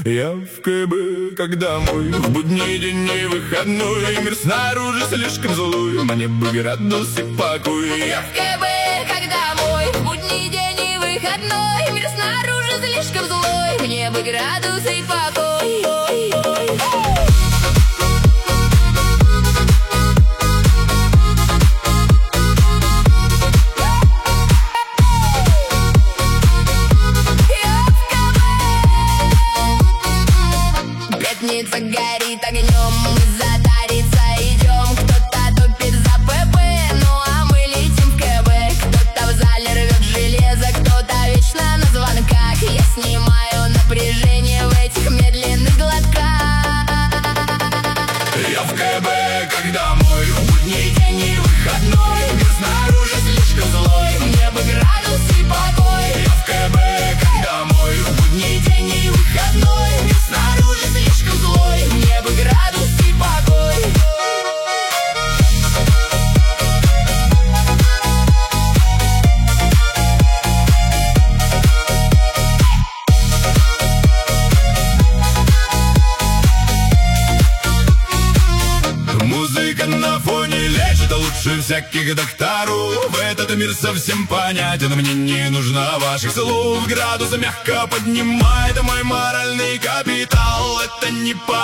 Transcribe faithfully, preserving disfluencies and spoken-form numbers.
Я в КБ, когда мой в будний день и выходной, мир снаружи слишком злой, мне бы градус и покой. Я в КБ, когда мой в будний день и выходной, мир снаружи слишком злой, мне бы градус и покой. Пятница горит огнем, мы затариться идем. Кто-то топит за ПП, ну а мы летим в КБ. Кто-то в зале рвет железо, кто-то вечно на звонках. Я снимаю напряжение в этих медленных глотках. Я в КБ, когда мой в будний день и выходной, мир снаружи слишком злой, мне бы градус и покой. Я в КБ, когда мой в будний день и выходной, мир снаружи слишком злой, мне бы градус и покой. Музыка на фоне лечит лучше всяких докторов. Этот мир совсем понятен, мне не нужно ваших слов. Градусы мягко поднимает мой моральный капитал. Это не по